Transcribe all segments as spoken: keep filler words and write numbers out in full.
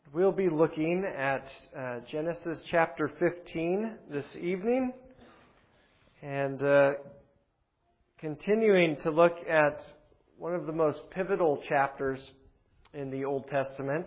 We'll be looking at uh, Genesis chapter fifteen this evening and uh, continuing to look at one of the most pivotal chapters in the Old Testament.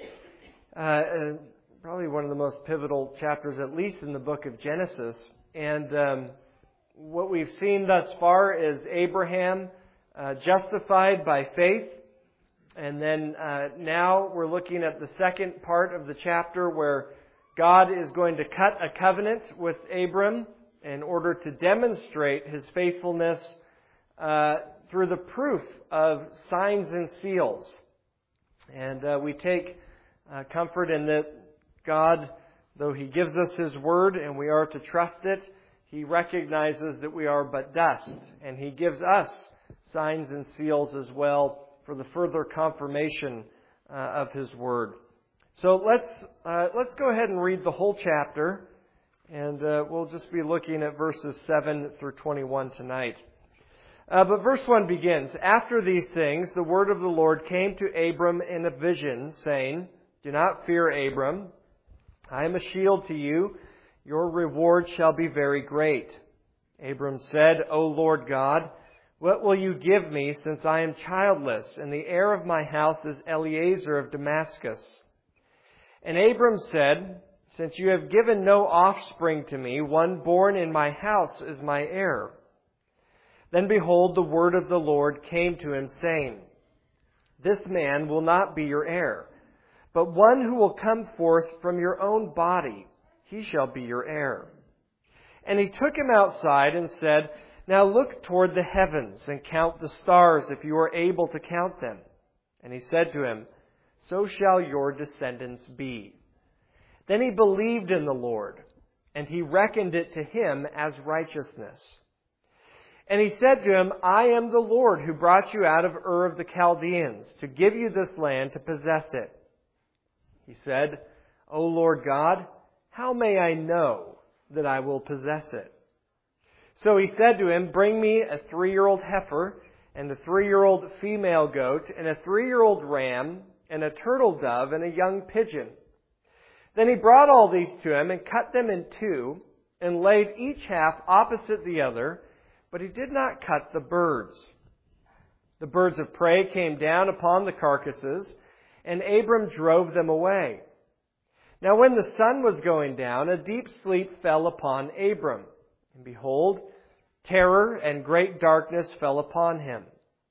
Uh, uh, probably one of the most pivotal chapters, at least in the book of Genesis. And um, what we've seen thus far is Abraham uh, justified by faith. And then uh, now we're looking at the second part of the chapter where God is going to cut a covenant with Abram in order to demonstrate His faithfulness uh, through the proof of signs and seals. And uh, we take uh, comfort in that God, though He gives us His word and we are to trust it, He recognizes that we are but dust. And He gives us signs and seals as well for the further confirmation uh, of His Word. So let's uh, let's go ahead and read the whole chapter, and uh, we'll just be looking at verses seven through twenty-one tonight. Uh, but verse one begins, "After these things, the word of the Lord came to Abram in a vision, saying, 'Do not fear, Abram. I am a shield to you. Your reward shall be very great.' Abram said, 'O Lord God, what will you give me, since I am childless, and the heir of my house is Eliezer of Damascus?' And Abram said, 'Since you have given no offspring to me, one born in my house is my heir.' Then behold, the word of the Lord came to him, saying, 'This man will not be your heir, but one who will come forth from your own body, he shall be your heir.' And he took him outside and said, 'Now look toward the heavens and count the stars if you are able to count them.' And he said to him, 'So shall your descendants be.' Then he believed in the Lord, and He reckoned it to him as righteousness. And he said to him, 'I am the Lord who brought you out of Ur of the Chaldeans to give you this land to possess it.' He said, 'O Lord God, how may I know that I will possess it?' So he said to him, 'Bring me a three-year-old heifer, and a three-year-old female goat, and a three-year-old ram, and a turtle dove, and a young pigeon.' Then he brought all these to him, and cut them in two, and laid each half opposite the other, but he did not cut the birds. The birds of prey came down upon the carcasses, and Abram drove them away. Now when the sun was going down, a deep sleep fell upon Abram. And behold, terror and great darkness fell upon him.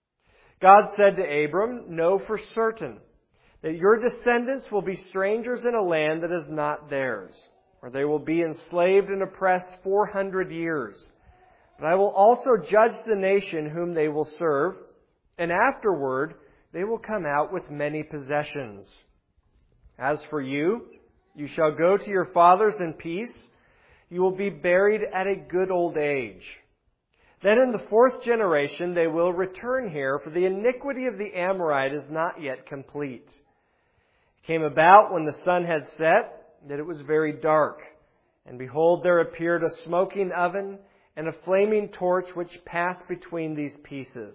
God said to Abram, 'Know for certain that your descendants will be strangers in a land that is not theirs, where they will be enslaved and oppressed four hundred years. But I will also judge the nation whom they will serve, and afterward they will come out with many possessions. As for you, you shall go to your fathers in peace. You will be buried at a good old age. Then in the fourth generation they will return here, for the iniquity of the Amorite is not yet complete.' It came about when the sun had set that it was very dark. And behold, there appeared a smoking oven and a flaming torch which passed between these pieces.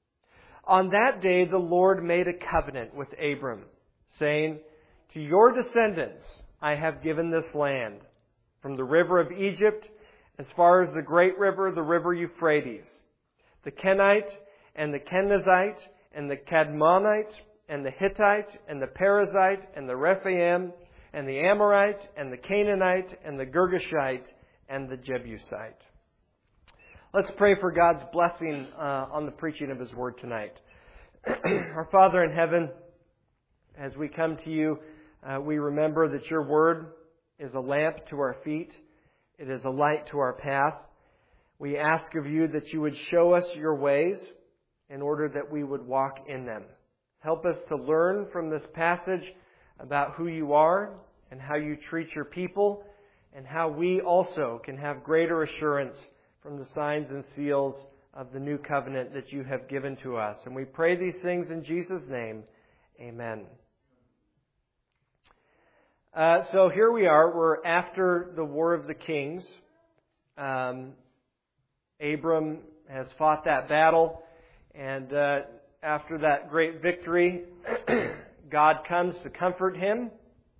On that day the Lord made a covenant with Abram, saying, 'To your descendants I have given this land, from the river of Egypt as far as the great river, the river Euphrates, the Kenite and the Kenizzite and the Cadmonite and the Hittite and the Perizzite and the Rephaim and the Amorite and the Canaanite and the Girgashite and the Jebusite.'" Let's pray for God's blessing uh, on the preaching of His Word tonight. Our Father in heaven, as we come to You, uh, we remember that Your Word is a lamp to our feet. It is a light to our path. We ask of You that You would show us Your ways in order that we would walk in them. Help us to learn from this passage about who You are and how You treat Your people, and how we also can have greater assurance from the signs and seals of the new covenant that You have given to us. And we pray these things in Jesus' name. Amen. Uh, so here we are. We're after the War of the Kings. Um, Abram has fought that battle, and uh, after that great victory, God comes to comfort him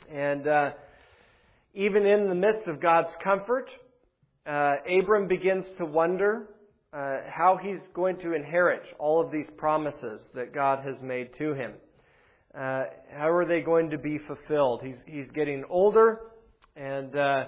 And uh, even in the midst of God's comfort, uh, Abram begins to wonder uh, how he's going to inherit all of these promises that God has made to him. Uh, how are they going to be fulfilled? He's he's getting older, and uh,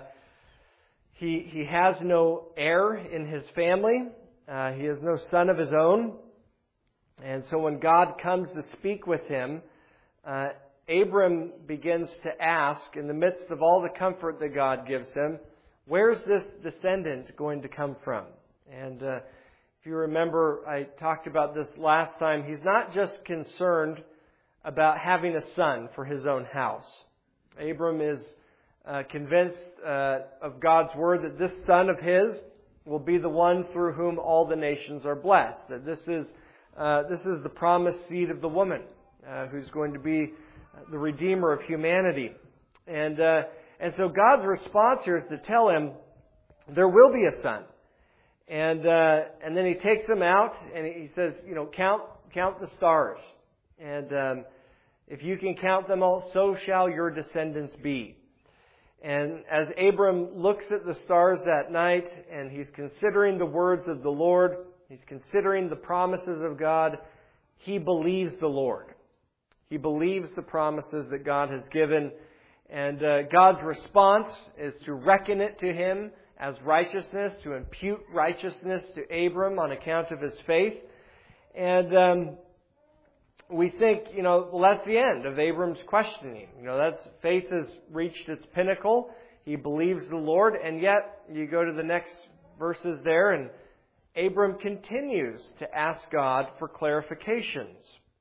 he he has no heir in his family. Uh, he has no son of his own. And so when God comes to speak with him, uh, Abram begins to ask, in the midst of all the comfort that God gives him, where's this descendant going to come from? And uh, if you remember, I talked about this last time. He's not just concerned about having a son for his own house. Abram is uh, convinced uh, of God's word that this son of his will be the one through whom all the nations are blessed. That this is uh, this is the promised seed of the woman uh, who's going to be the Redeemer of humanity. And uh, and so God's response here is to tell him there will be a son. And uh, and then he takes him out and he says, you know, count count the stars. And um, if you can count them all, so shall your descendants be. And as Abram looks at the stars that night and he's considering the words of the Lord, he's considering the promises of God, he believes the Lord. He believes the promises that God has given. And uh, God's response is to reckon it to him as righteousness, to impute righteousness to Abram on account of his faith. And um, we think, you know, well, that's the end of Abram's questioning. You know, that's faith has reached its pinnacle. He believes the Lord, and yet you go to the next verses there, and Abram continues to ask God for clarifications.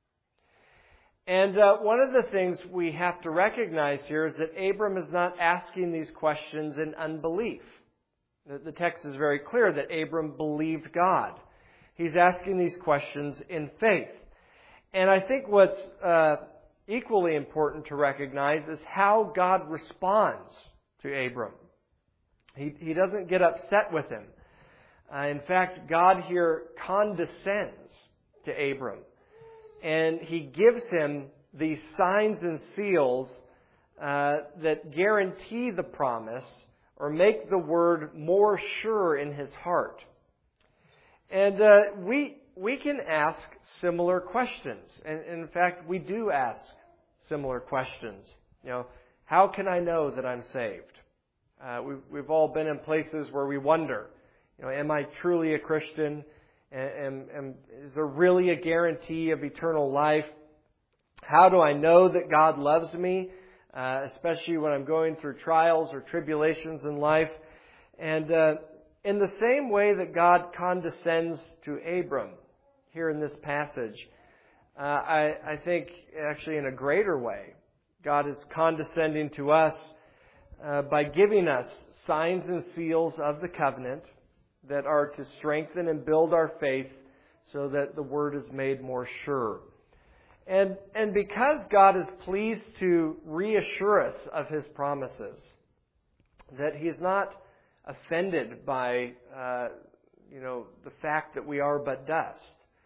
And uh, one of the things we have to recognize here is that Abram is not asking these questions in unbelief. The, the text is very clear that Abram believed God. He's asking these questions in faith. And I think what's uh, equally important to recognize is how God responds to Abram. He, he doesn't get upset with him. Uh, in fact, God here condescends to Abram. And He gives him these signs and seals uh, that guarantee the promise or make the word more sure in his heart. And uh, we we can ask similar questions. And, and in fact, we do ask similar questions. You know, how can I know that I'm saved? Uh, we've, we've all been in places where we wonder, you know, am I truly a Christian? And, and, and is there really a guarantee of eternal life? How do I know that God loves me, uh, especially when I'm going through trials or tribulations in life? And uh, in the same way that God condescends to Abram here in this passage, uh, I, I think actually in a greater way, God is condescending to us uh, by giving us signs and seals of the covenant that are to strengthen and build our faith so that the word is made more sure. And and because God is pleased to reassure us of His promises, that He is not offended by uh, you know the fact that we are but dust,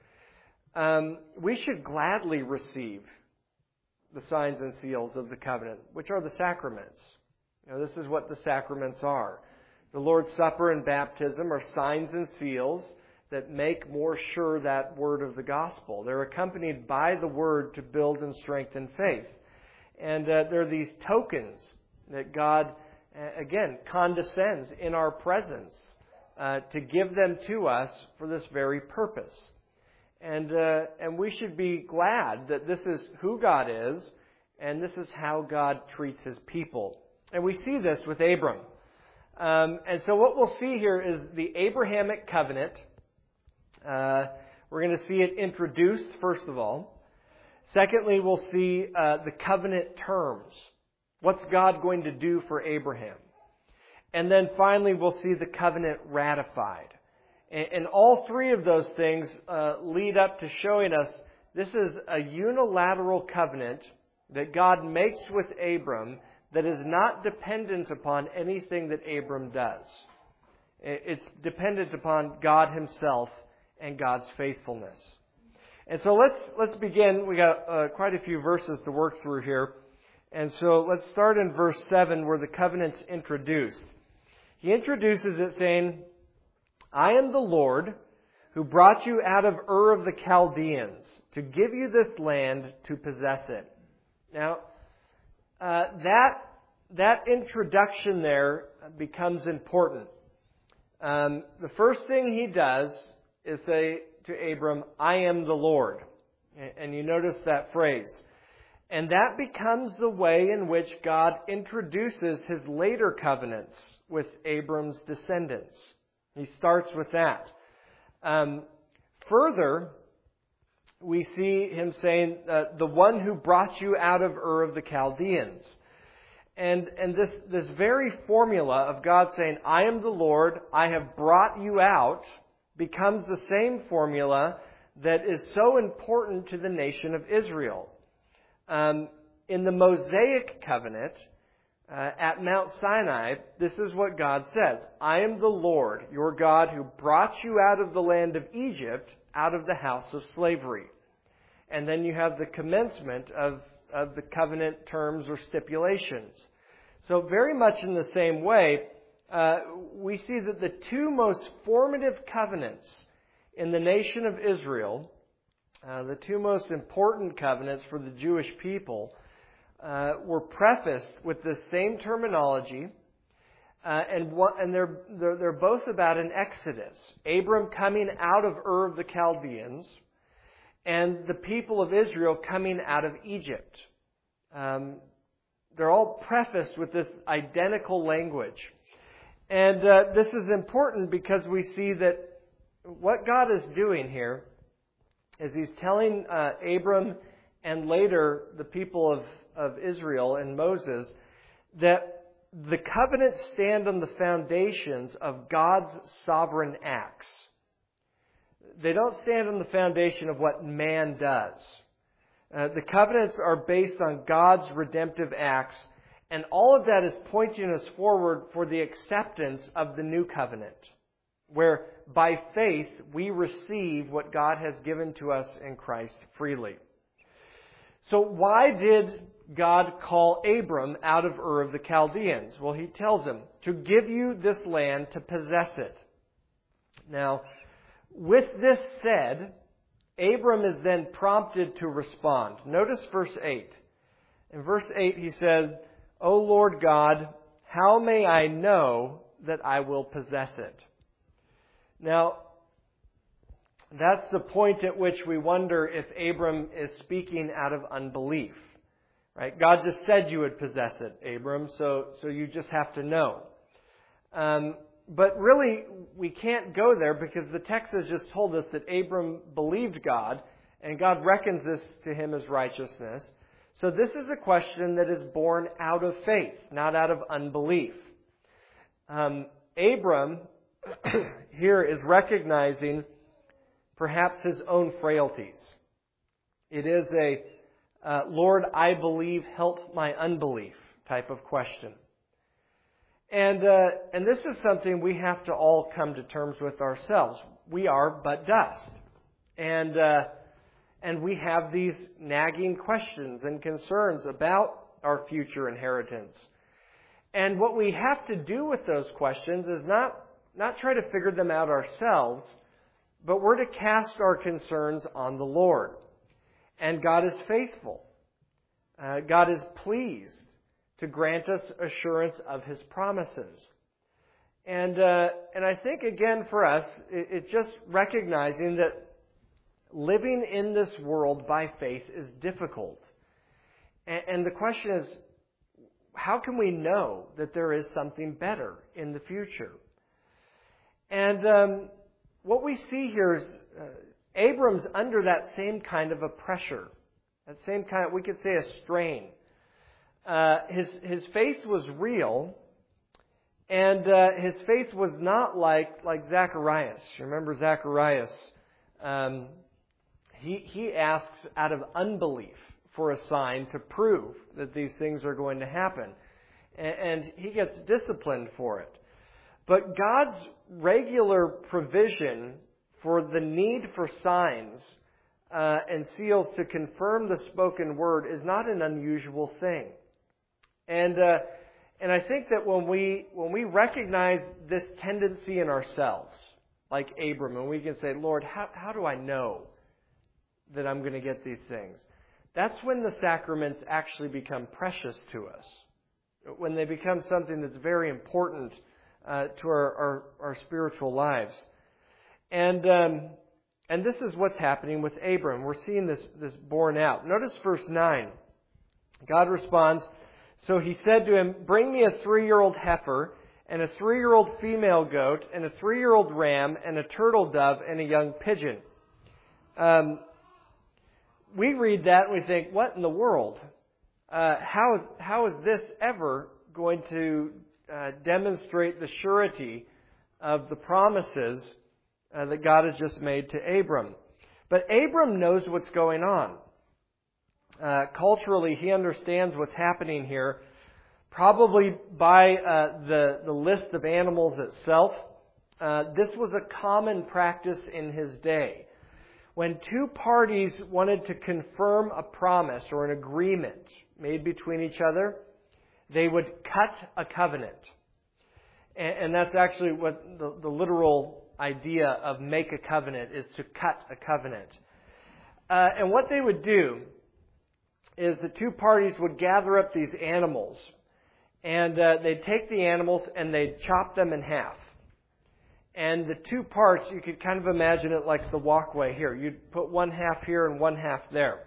um, we should gladly receive the signs and seals of the covenant, which are the sacraments. You know, this is what the sacraments are. The Lord's Supper and baptism are signs and seals that make more sure that word of the gospel. They're accompanied by the word to build and strengthen faith. And uh, they're these tokens that God, uh, again, condescends in our presence uh, to give them to us for this very purpose. And uh, and we should be glad that this is who God is, and this is how God treats His people. And we see this with Abram. Um, and so what we'll see here is the Abrahamic covenant. Uh, we're going to see it introduced, first of all. Secondly, we'll see uh, the covenant terms. What's God going to do for Abraham? And then finally, we'll see the covenant ratified. And, and all three of those things uh, lead up to showing us this is a unilateral covenant that God makes with Abram that is not dependent upon anything that Abram does. It's dependent upon God Himself and God's faithfulness. And so let's let's begin. We got uh, quite a few verses to work through here. And so let's start in verse seven where the covenant's introduced. He introduces it saying, I am the Lord who brought you out of Ur of the Chaldeans to give you this land to possess it. Now, uh, that that introduction there becomes important. Um, the first thing he does is say to Abram, I am the Lord. And you notice that phrase. And that becomes the way in which God introduces his later covenants with Abram's descendants. He starts with that. Um, further, we see him saying, uh, the one who brought you out of Ur of the Chaldeans. And, and this, this very formula of God saying, I am the Lord, I have brought you out, becomes the same formula that is so important to the nation of Israel. Um, in the Mosaic covenant, uh, at Mount Sinai, this is what God says. I am the Lord, your God, who brought you out of the land of Egypt, out of the house of slavery. And then you have the commencement of, of the covenant terms or stipulations. So very much in the same way, uh, we see that the two most formative covenants in the nation of Israel, Uh, the two most important covenants for the Jewish people, uh, were prefaced with the same terminology, uh, and one, and they're, they're they're both about an exodus. Abram coming out of Ur of the Chaldeans, and the people of Israel coming out of Egypt. Um, they're all prefaced with this identical language, and uh, this is important because we see that what God is doing here is he's telling uh, Abram and later the people of, of Israel and Moses that the covenants stand on the foundations of God's sovereign acts. They don't stand on the foundation of what man does. Uh, the covenants are based on God's redemptive acts, and all of that is pointing us forward for the acceptance of the new covenant, where by faith we receive what God has given to us in Christ freely. So why did God call Abram out of Ur of the Chaldeans? Well, he tells him, to give you this land to possess it. Now, with this said, Abram is then prompted to respond. Notice verse eight. In verse eight he said, O Lord God, how may I know that I will possess it? Now, that's the point at which we wonder if Abram is speaking out of unbelief. Right? God just said you would possess it, Abram, so, so you just have to know. Um, but really, we can't go there because the text has just told us that Abram believed God, and God reckons this to him as righteousness. So this is a question that is born out of faith, not out of unbelief. Um, Abram here is recognizing perhaps his own frailties. It is a, uh, Lord, I believe, help my unbelief type of question. And, uh, and this is something we have to all come to terms with ourselves. We are but dust. And, uh, and we have these nagging questions and concerns about our future inheritance. And what we have to do with those questions is not Not try to figure them out ourselves, but we're to cast our concerns on the Lord. And God is faithful. Uh, God is pleased to grant us assurance of His promises. And uh, and I think, again, for us, it, it's just recognizing that living in this world by faith is difficult. And, and the question is, how can we know that there is something better in the future? And um, what we see here is uh, Abram's under that same kind of a pressure, that same kind of, we could say, a strain. Uh, his his faith was real, and uh, his faith was not like like Zacharias. You remember Zacharias? Um, he he asks out of unbelief for a sign to prove that these things are going to happen, and, and he gets disciplined for it. But God's regular provision for the need for signs uh, and seals to confirm the spoken word is not an unusual thing. And uh, and I think that when we when we recognize this tendency in ourselves, like Abram, and we can say, Lord, how how do I know that I'm going to get these things? That's when the sacraments actually become precious to us. When they become something that's very important uh, to our, our, our spiritual lives. And um, and this is what's happening with Abram. We're seeing this, this borne out. Notice verse nine. God responds, so he said to him, bring me a three-year-old heifer, and a three-year-old female goat, and a three-year-old ram, and a turtle dove, and a young pigeon. Um, we read that and we think, what in the world? Uh, how, how is this ever going to uh, demonstrate the surety of the promises uh, that God has just made to Abram? But Abram knows what's going on. Uh, culturally, he understands what's happening here, probably by uh, the, the list of animals itself. Uh, this was a common practice in his day. When two parties wanted to confirm a promise or an agreement made between each other, they would cut a covenant. And, and that's actually what the, the literal idea of make a covenant is, to cut a covenant. Uh, and what they would do is the two parties would gather up these animals, and uh, they'd take the animals and they'd chop them in half. And the two parts, you could kind of imagine it like the walkway here. You'd put one half here and one half there.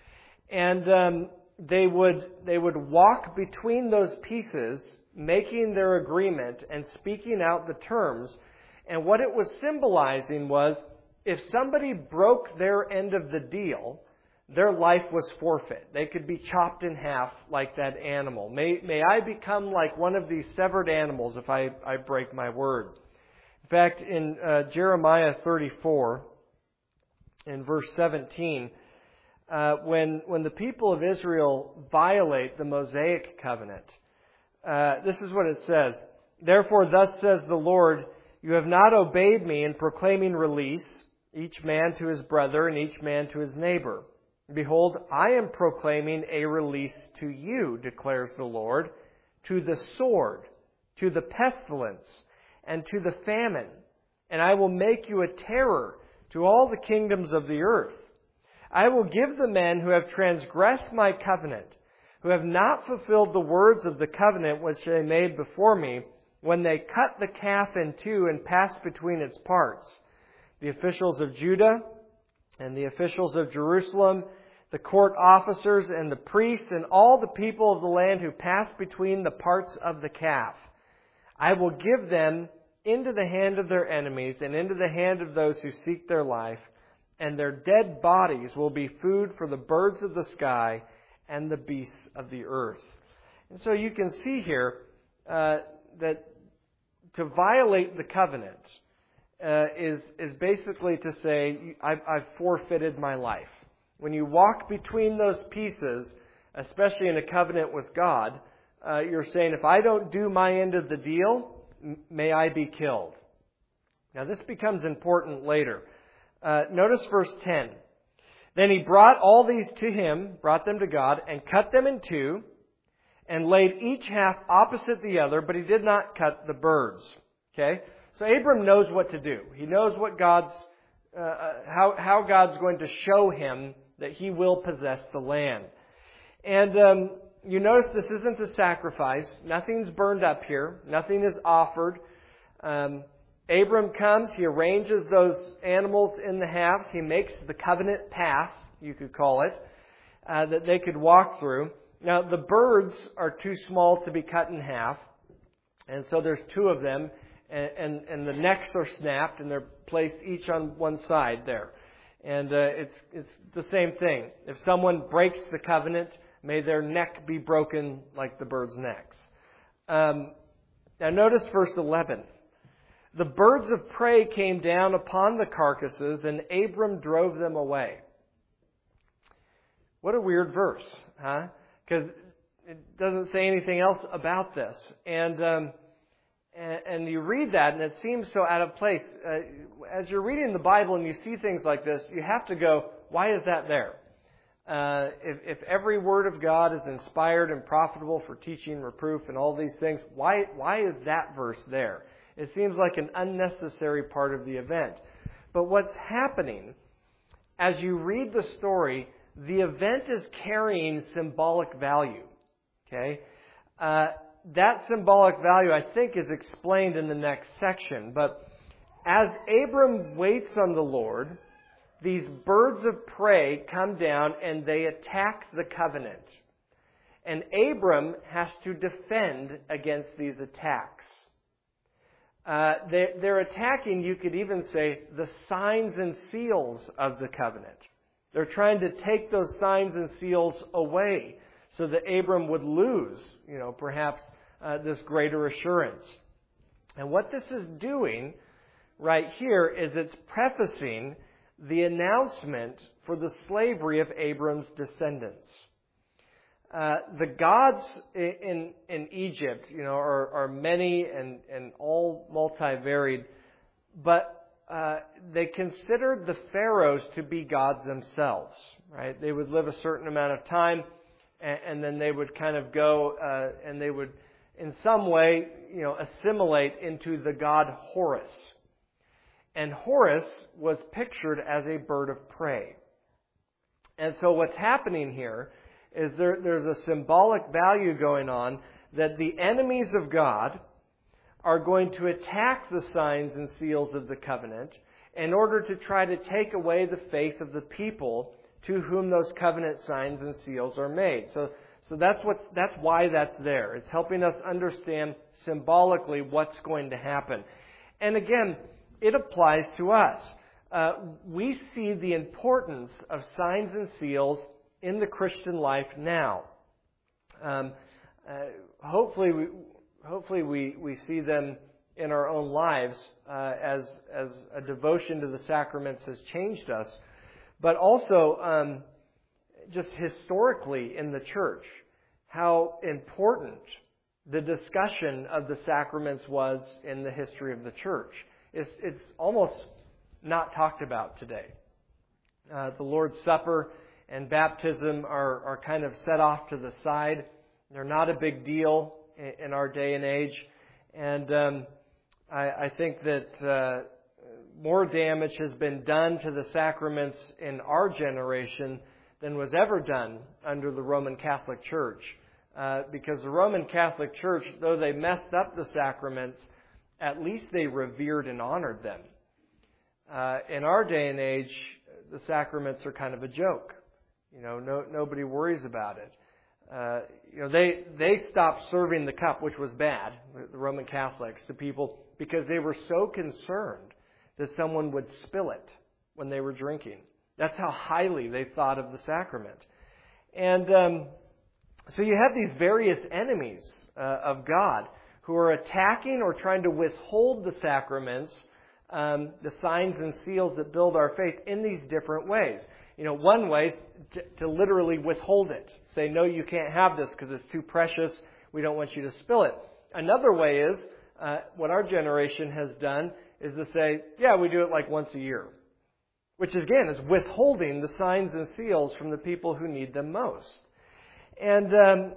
And um, they would they would walk between those pieces, making their agreement and speaking out the terms. And what it was symbolizing was, if somebody broke their end of the deal, their life was forfeit. They could be chopped in half like that animal. May, may I become like one of these severed animals if I, I break my word. In fact, in uh, Jeremiah thirty-four, in verse seventeen, uh, when, when the people of Israel violate the Mosaic covenant, uh, this is what it says. Therefore, thus says the Lord, you have not obeyed me in proclaiming release, each man to his brother and each man to his neighbor. Behold, I am proclaiming a release to you, declares the Lord, to the sword, to the pestilence, and to the famine. And I will make you a terror to all the kingdoms of the earth. I will give the men who have transgressed my covenant, who have not fulfilled the words of the covenant which they made before me, when they cut the calf in two and passed between its parts. The officials of Judah and the officials of Jerusalem, the court officers and the priests, and all the people of the land who passed between the parts of the calf. I will give them into the hand of their enemies and into the hand of those who seek their life, and their dead bodies will be food for the birds of the sky and the beasts of the earth. And so you can see here uh, that to violate the covenant uh, is is basically to say, I've, I've forfeited my life. When you walk between those pieces, especially in a covenant with God, uh, you're saying, if I don't do my end of the deal, m- may I be killed. Now this becomes important later. Uh, notice verse ten. Then he brought all these to him, brought them to God, and cut them in two, and laid each half opposite the other, but he did not cut the birds. Okay? So Abram knows what to do. He knows what God's, uh, how, how God's going to show him that he will possess the land. And um, you notice this isn't a sacrifice. Nothing's burned up here. Nothing is offered. Um, Abram comes. He arranges those animals in the halves. He makes the covenant path, you could call it, uh, that they could walk through. Now, the birds are too small to be cut in half. And so there's two of them. And, and, and the necks are snapped and they're placed each on one side there. And uh, it's it's the same thing. If someone breaks the covenant, may their neck be broken like the birds' necks. Um, now notice verse eleven. The birds of prey came down upon the carcasses, and Abram drove them away. What a weird verse, huh? Because it doesn't say anything else about this. And um, And, and you read that, and it seems so out of place. Uh, as you're reading the Bible and you see things like this, you have to go, why is that there? uh, if, if every word of God is inspired and profitable for teaching, reproof, and all these things, why, why is that verse there? It seems like an unnecessary part of the event. But what's happening, as you read the story, the event is carrying symbolic value. Okay? Uh, that symbolic value, I think, is explained in the next section. But as Abram waits on the Lord, these birds of prey come down and they attack the covenant. And Abram has to defend against these attacks. Uh, they, they're attacking, you could even say, the signs and seals of the covenant. They're trying to take those signs and seals away so that Abram would lose, you know, perhaps uh, this greater assurance. And what this is doing right here is it's prefacing the announcement for the slavery of Abram's descendants. Uh, the gods in in Egypt, you know, are, are many and, and all multivaried, but uh, they considered the pharaohs to be gods themselves, right? They would live a certain amount of time, and, and then they would kind of go, uh, and they would, in some way, you know, assimilate into the god Horus. And Horus was pictured as a bird of prey. And so what's happening here is there, there's a symbolic value going on that the enemies of God are going to attack the signs and seals of the covenant in order to try to take away the faith of the people to whom those covenant signs and seals are made. So, so that's what's, that's why that's there. It's helping us understand symbolically what's going to happen. And again, it applies to us. Uh, we see the importance of signs and seals in the Christian life now. Um, uh, hopefully, we, hopefully we, we see them in our own lives uh, as as a devotion to the sacraments has changed us, but also um, just historically in the church, how important the discussion of the sacraments was in the history of the church. It's, it's almost not talked about today. Uh, the Lord's Supper and baptism are, are kind of set off to the side. They're not a big deal in, in our day and age. And um, I, I think that uh, more damage has been done to the sacraments in our generation than was ever done under the Roman Catholic Church. Uh, because the Roman Catholic Church, though they messed up the sacraments, at least they revered and honored them. Uh, in our day and age, the sacraments are kind of a joke. You know, no, nobody worries about it. Uh, you know, they they stopped serving the cup, which was bad, the Roman Catholics, to people because they were so concerned that someone would spill it when they were drinking. That's how highly they thought of the sacrament. And um, so you have these various enemies uh, of God who are attacking or trying to withhold the sacraments, um, the signs and seals that build our faith in these different ways. You know, one way is to, to literally withhold it. Say, no, you can't have this because it's too precious. We don't want you to spill it. Another way is, uh, what our generation has done is to say, yeah, we do it like once a year. Which again is withholding the signs and seals from the people who need them most. And um,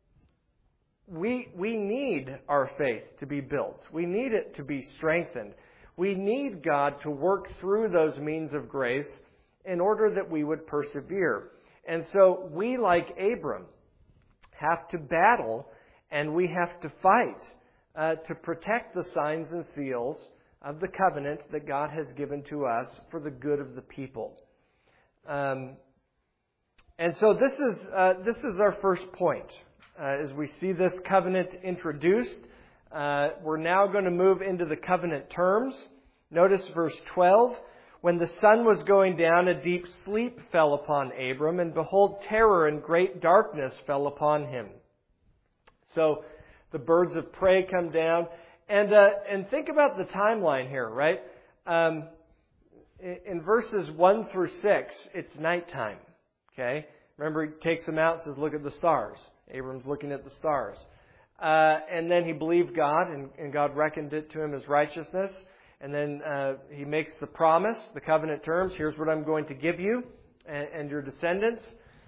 we we need our faith to be built. We need it to be strengthened. We need God to work through those means of grace in order that we would persevere. And so we, like Abram, have to battle and we have to fight uh, to protect the signs and seals of the covenant that God has given to us for the good of the people. Um, and so this is uh, this is our first point. Uh, as we see this covenant introduced, uh, we're now going to move into the covenant terms. Notice verse twelve. When the sun was going down, a deep sleep fell upon Abram, and behold, terror and great darkness fell upon him. So the birds of prey come down. And uh, and think about the timeline here, right? Um, in, in verses one through six, it's nighttime. Okay? Remember, he takes them out and says, look at the stars. Abram's looking at the stars. Uh, and then he believed God, and, and God reckoned it to him as righteousness. And then uh, he makes the promise, the covenant terms. Here's what I'm going to give you and, and your descendants.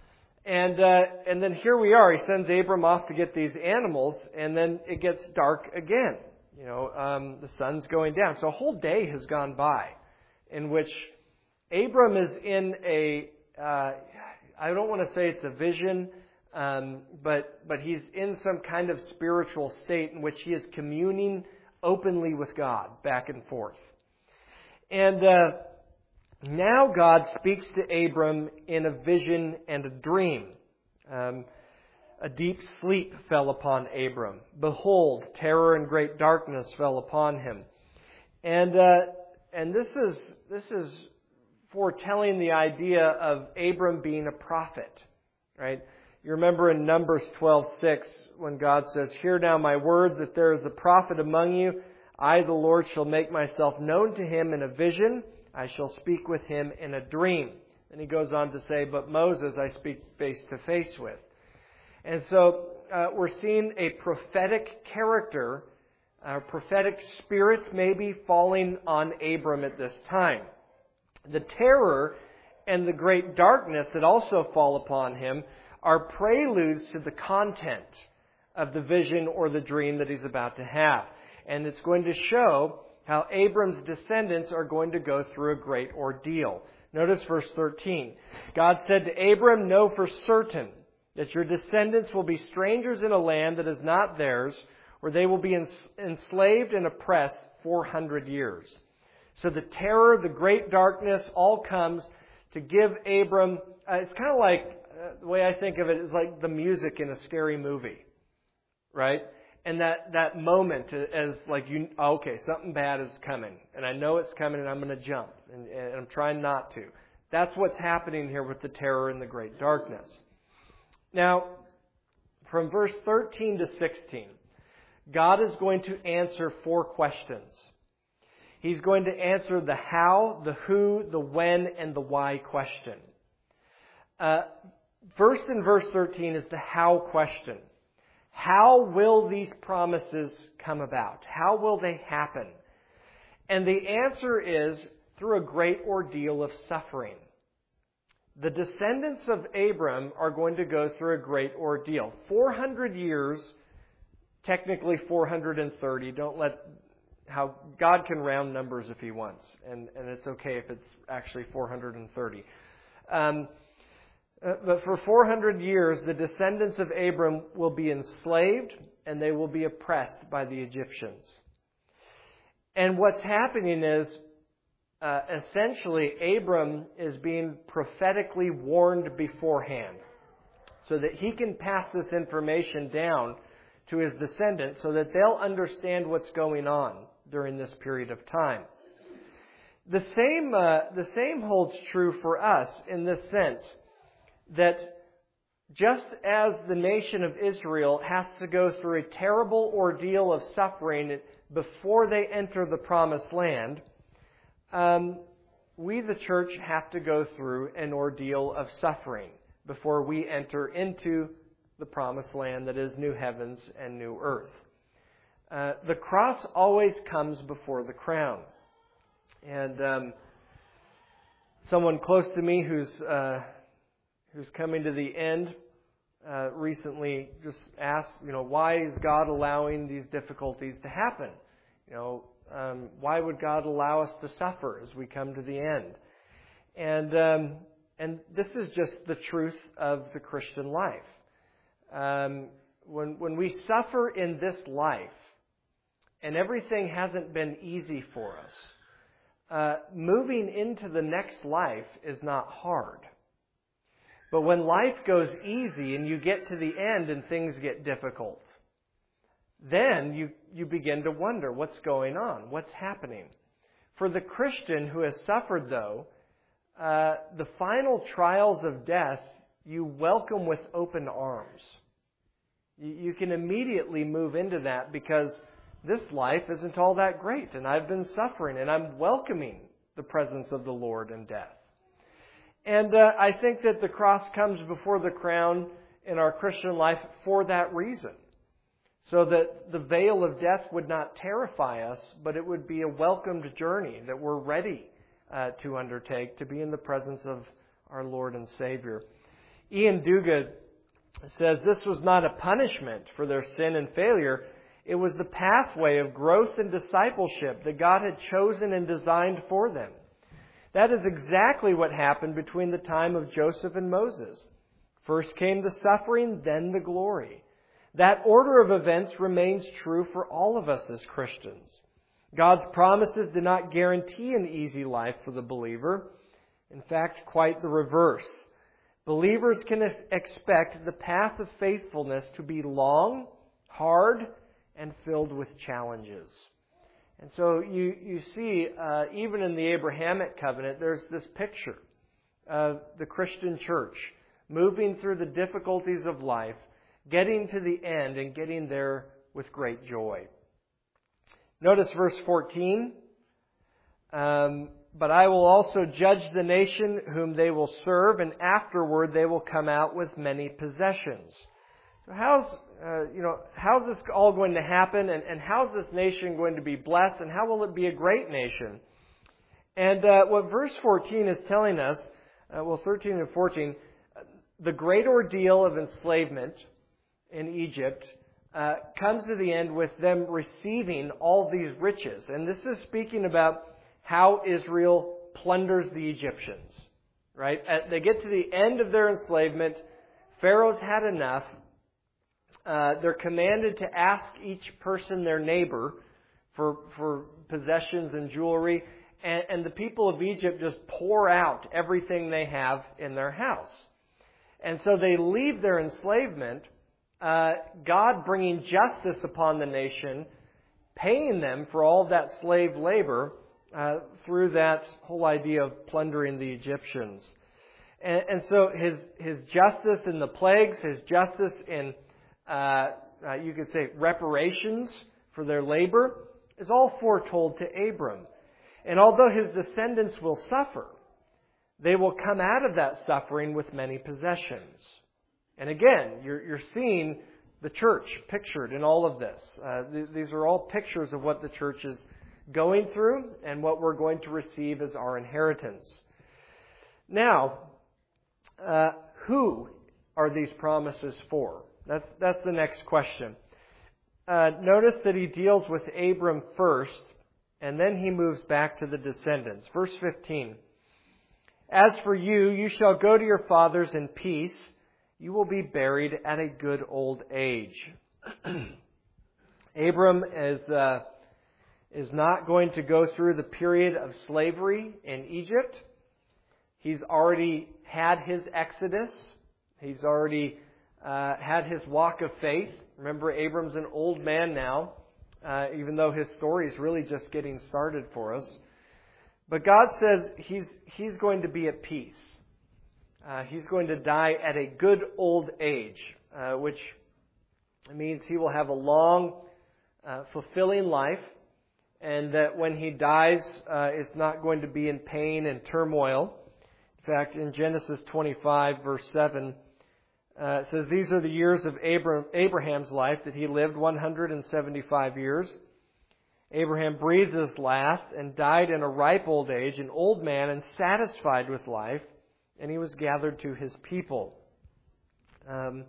And uh, and then here we are. He sends Abram off to get these animals, and then it gets dark again. You know, um, the sun's going down. So a whole day has gone by in which Abram is in a, uh, I don't want to say it's a vision, um, but but he's in some kind of spiritual state in which he is communing openly with God, back and forth. And uh, now God speaks to Abram in a vision and a dream. Um, a deep sleep fell upon Abram. Behold, terror and great darkness fell upon him. And uh, and this is this is foretelling the idea of Abram being a prophet, right? You remember in Numbers twelve six when God says, "Hear now my words, if there is a prophet among you, I, the Lord, shall make myself known to him in a vision. I shall speak with him in a dream." And he goes on to say, "But Moses I speak face to face with." And so uh, we're seeing a prophetic character, a prophetic spirit maybe falling on Abram at this time. The terror and the great darkness that also fall upon him are preludes to the content of the vision or the dream that he's about to have. And it's going to show how Abram's descendants are going to go through a great ordeal. Notice verse thirteen. God said to Abram, "Know for certain that your descendants will be strangers in a land that is not theirs, where they will be enslaved and oppressed four hundred years." So the terror, the great darkness, all comes to give Abram, uh, it's kind of like, uh, the way I think of it is like the music in a scary movie, right? And that, that moment as like, you, oh, okay, something bad is coming, and I know it's coming, and I'm going to jump, and, and I'm trying not to. That's what's happening here with the terror and the great darkness. Now, from verse thirteen to sixteen, God is going to answer four questions. He's going to answer the how, the who, the when, and the why question. Uh, first in verse thirteen is the how question. How will these promises come about? How will they happen? And the answer is through a great ordeal of suffering. The descendants of Abram are going to go through a great ordeal. four hundred years, technically four hundred thirty. Don't let how God can round numbers if He wants, and, and it's okay if it's actually four hundred thirty. Um, uh, but for four hundred years, the descendants of Abram will be enslaved and they will be oppressed by the Egyptians. And what's happening is, uh, essentially, Abram is being prophetically warned beforehand so that he can pass this information down to his descendants so that they'll understand what's going on during this period of time. The same, uh, the same holds true for us in this sense that just as the nation of Israel has to go through a terrible ordeal of suffering before they enter the promised land, um, we, the church, have to go through an ordeal of suffering before we enter into the promised land that is new heavens and new earth. Uh, the cross always comes before the crown. And um, someone close to me who's uh, who's coming to the end uh, recently just asked, you know, why is God allowing these difficulties to happen? You know, um, why would God allow us to suffer as we come to the end? And um, and this is just the truth of the Christian life. Um, when when we suffer in this life, and everything hasn't been easy for us, uh, moving into the next life is not hard. But when life goes easy and you get to the end and things get difficult, then you, you begin to wonder what's going on, what's happening. For the Christian who has suffered, though, uh, the final trials of death you welcome with open arms. You, you can immediately move into that because this life isn't all that great, and I've been suffering, and I'm welcoming the presence of the Lord in death. And uh, I think that the cross comes before the crown in our Christian life for that reason, so that the veil of death would not terrify us, but it would be a welcomed journey that we're ready uh, to undertake, to be in the presence of our Lord and Savior. Ian Duga says this was not a punishment for their sin and failure. It was the pathway of growth and discipleship that God had chosen and designed for them. That is exactly what happened between the time of Joseph and Moses. First came the suffering, then the glory. That order of events remains true for all of us as Christians. God's promises do not guarantee an easy life for the believer. In fact, quite the reverse. Believers can expect the path of faithfulness to be long, hard, and filled with challenges. And so you, you see, uh, even in the Abrahamic covenant, there's this picture of the Christian church moving through the difficulties of life, getting to the end and getting there with great joy. Notice verse fourteen. Um, but I will also judge the nation whom they will serve, and afterward they will come out with many possessions. So how's, uh, you know, how's this all going to happen, and, and how's this nation going to be blessed, and how will it be a great nation? And uh, what verse fourteen is telling us, uh, well, thirteen and fourteen, uh, the great ordeal of enslavement in Egypt uh, comes to the end with them receiving all these riches. And this is speaking about how Israel plunders the Egyptians, right? At, they get to the end of their enslavement. Pharaoh's had enough. Uh, they're commanded to ask each person their neighbor for, for possessions and jewelry. And, and the people of Egypt just pour out everything they have in their house. And so they leave their enslavement, uh, God bringing justice upon the nation, paying them for all of that slave labor, Uh, through that whole idea of plundering the Egyptians. And, and so his his justice in the plagues, his justice in, uh, uh, you could say, reparations for their labor, is all foretold to Abram. And although his descendants will suffer, they will come out of that suffering with many possessions. And again, you're, you're seeing the church pictured in all of this. Uh, th- these are all pictures of what the church is going through and what we're going to receive as our inheritance. Now, uh, who are these promises for? That's that's the next question. Uh, notice that he deals with Abram first, and then he moves back to the descendants. Verse fifteen. As for you, you shall go to your fathers in peace. You will be buried at a good old age. Abram is... Uh, is not going to go through the period of slavery in Egypt. He's already had his exodus. He's already uh, had his walk of faith. Remember, Abram's an old man now, uh, even though his story is really just getting started for us. But God says he's, he's going to be at peace. Uh, he's going to die at a good old age, uh, which means he will have a long, uh, fulfilling life. And that when he dies, uh, it's not going to be in pain and turmoil. In fact, in Genesis twenty-five, verse seven, uh, it says, These are the years of Abram, Abraham's life, that he lived one hundred seventy-five years. Abraham breathed his last and died in a ripe old age, an old man and satisfied with life, and he was gathered to his people. Um,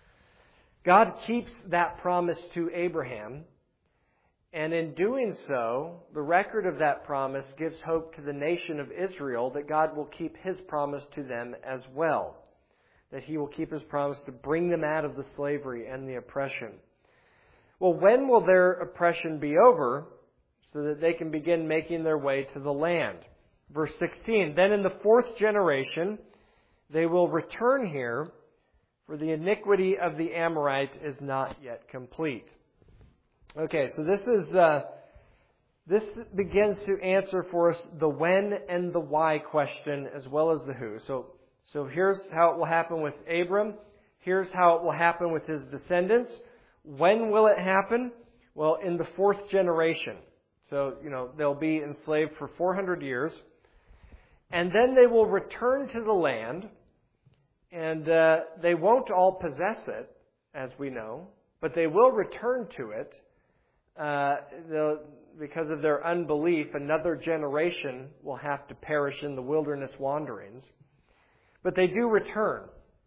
God keeps that promise to Abraham. And in doing so, the record of that promise gives hope to the nation of Israel that God will keep His promise to them as well. That He will keep His promise to bring them out of the slavery and the oppression. Well, when will their oppression be over so that they can begin making their way to the land? Verse sixteen, Then in the fourth generation they will return here, for the iniquity of the Amorite is not yet complete. Okay, so this is uh, this begins to answer for us the when and the why question as well as the who. So, so here's how it will happen with Abram. Here's how it will happen with his descendants. When will it happen? Well, in the fourth generation. So, you know, they'll be enslaved for four hundred years. And then they will return to the land. And uh, they won't all possess it, as we know. But they will return to it. Uh, because of their unbelief, another generation will have to perish in the wilderness wanderings. But they do return.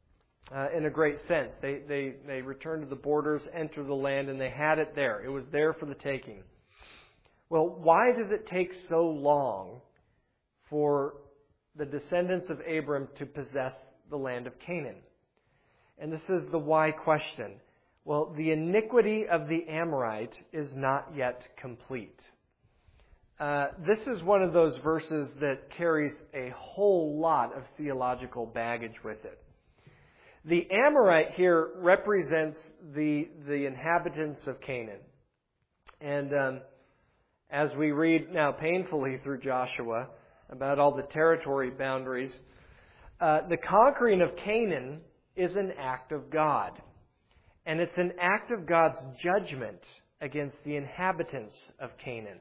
uh, in a great sense. They, they, they returned to the borders, entered the land, and they had it there. It was there for the taking. Well, why does it take so long for the descendants of Abram to possess the land of Canaan? And this is the why question. Well, the iniquity of the Amorite is not yet complete. Uh, this is one of those verses that carries a whole lot of theological baggage with it. The Amorite here represents the, the inhabitants of Canaan. And um, as we read now painfully through Joshua about all the territory boundaries, uh, the conquering of Canaan is an act of God. And it's an act of God's judgment against the inhabitants of Canaan.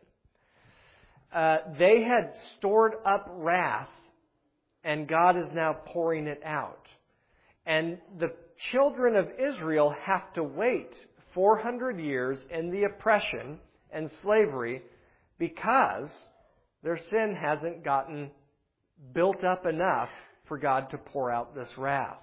Uh, they had stored up wrath, and God is now pouring it out. And the children of Israel have to wait four hundred years in the oppression and slavery because their sin hasn't gotten built up enough for God to pour out this wrath.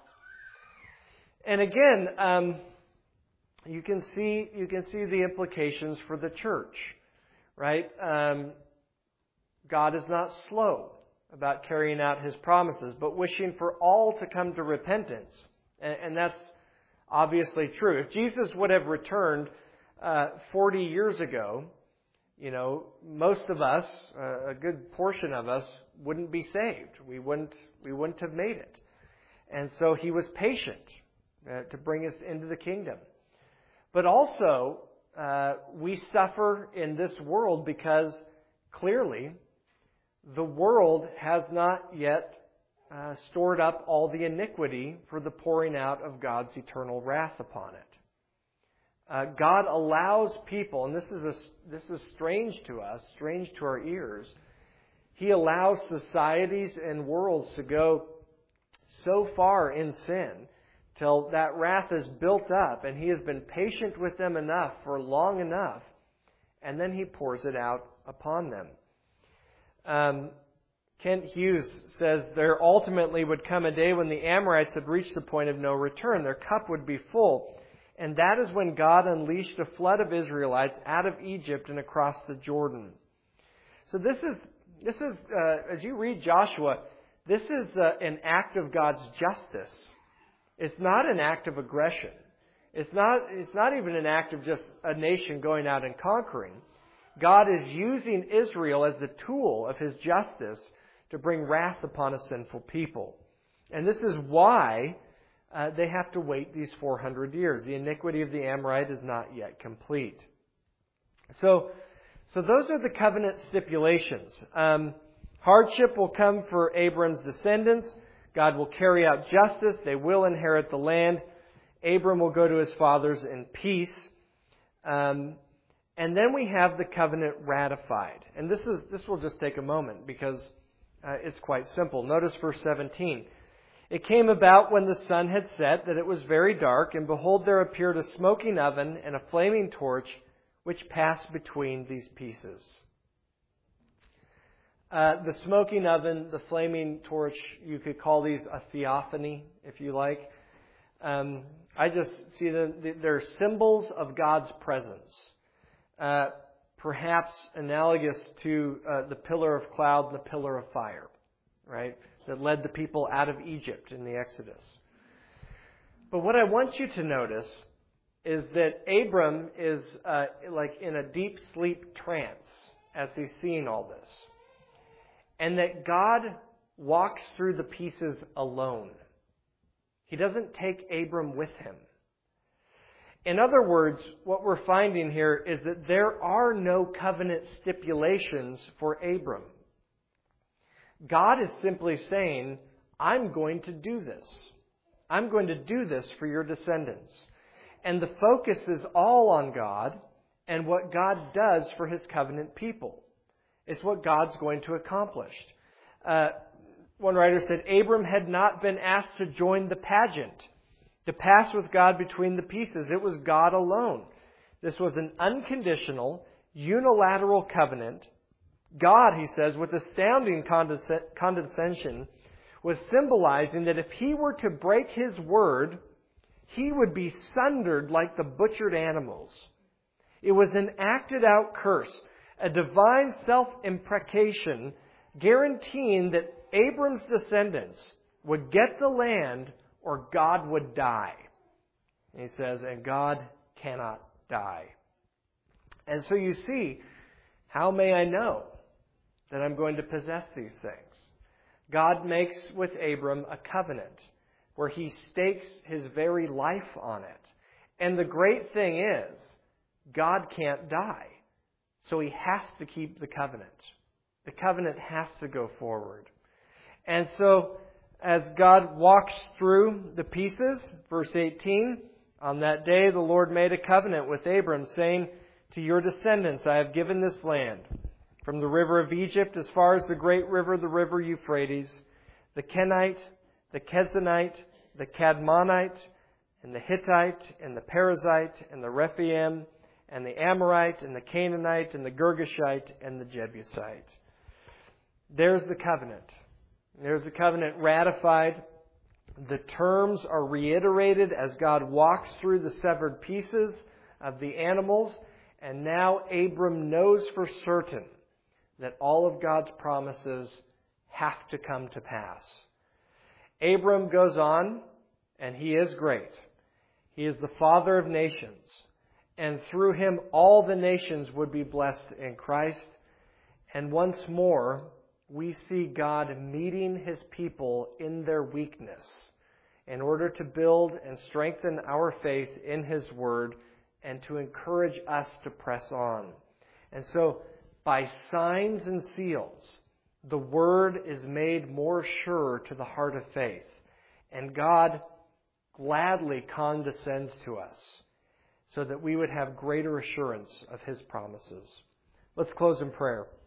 And again, um, you can see you can see the implications for the church, right? Um, God is not slow about carrying out His promises, but wishing for all to come to repentance. And, and that's obviously true. If Jesus would have returned uh, forty years ago, you know, most of us, uh, a good portion of us, wouldn't be saved. We wouldn't, we wouldn't have made it. And so He was patient uh, to bring us into the kingdom. But also, uh, we suffer in this world because clearly the world has not yet uh, stored up all the iniquity for the pouring out of God's eternal wrath upon it. Uh, God allows people, and this is a, this is strange to us, strange to our ears. He allows societies and worlds to go so far in sin till that wrath is built up, and He has been patient with them enough for long enough, and then He pours it out upon them. Um, Kent Hughes says there ultimately would come a day when the Amorites had reached the point of no return. Their cup would be full. And that is when God unleashed a flood of Israelites out of Egypt and across the Jordan. So this is, this is uh, as you read Joshua, this is uh, an act of God's justice. It's not an act of aggression. It's not, it's not even an act of just a nation going out and conquering. God is using Israel as the tool of His justice to bring wrath upon a sinful people. And this is why uh, they have to wait these four hundred years. The iniquity of the Amorite is not yet complete. So, so those are the covenant stipulations. Um, hardship will come for Abram's descendants. God will carry out justice. They will inherit the land. Abram will go to his fathers in peace. Um, And then we have the covenant ratified. And this is this will just take a moment because uh, it's quite simple. Notice verse seventeen. It came about when the sun had set that it was very dark, and behold, there appeared a smoking oven and a flaming torch which passed between these pieces. Uh, the smoking oven, the flaming torch, you could call these a theophany, if you like. Um, I just see them, they're symbols of God's presence. Uh, perhaps analogous to uh, the pillar of cloud and the pillar of fire, right? That led the people out of Egypt in the Exodus. But what I want you to notice is that Abram is uh, like in a deep sleep trance as he's seeing all this. And that God walks through the pieces alone. He doesn't take Abram with Him. In other words, what we're finding here is that there are no covenant stipulations for Abram. God is simply saying, I'm going to do this. I'm going to do this for your descendants. And the focus is all on God and what God does for His covenant people. It's what God's going to accomplish. Uh, one writer said, Abram had not been asked to join the pageant, to pass with God between the pieces. It was God alone. This was an unconditional, unilateral covenant. God, he says, with astounding condescension, was symbolizing that if he were to break his word, he would be sundered like the butchered animals. It was an acted out curse, a divine self-imprecation guaranteeing that Abram's descendants would get the land or God would die. And he says, and God cannot die. And so you see, how may I know that I'm going to possess these things? God makes with Abram a covenant where he stakes his very life on it. And the great thing is, God can't die. So he has to keep the covenant. The covenant has to go forward. And so, as God walks through the pieces, verse eighteen, on that day the Lord made a covenant with Abram, saying, to your descendants I have given this land, from the river of Egypt as far as the great river, the river Euphrates, the Kenite, the Kezanite, the Cadmonite, and the Hittite, and the Perizzite, and the Rephaim, and the Amorite, and the Canaanite, and the Girgashite, and the Jebusite. There's the covenant. There's the covenant ratified. The terms are reiterated as God walks through the severed pieces of the animals. And now Abram knows for certain that all of God's promises have to come to pass. Abram goes on, and he is great. He is the father of nations. And through him, all the nations would be blessed in Christ. And once more, we see God meeting his people in their weakness in order to build and strengthen our faith in his word and to encourage us to press on. And so, by signs and seals, the word is made more sure to the heart of faith. And God gladly condescends to us so that we would have greater assurance of his promises. Let's close in prayer.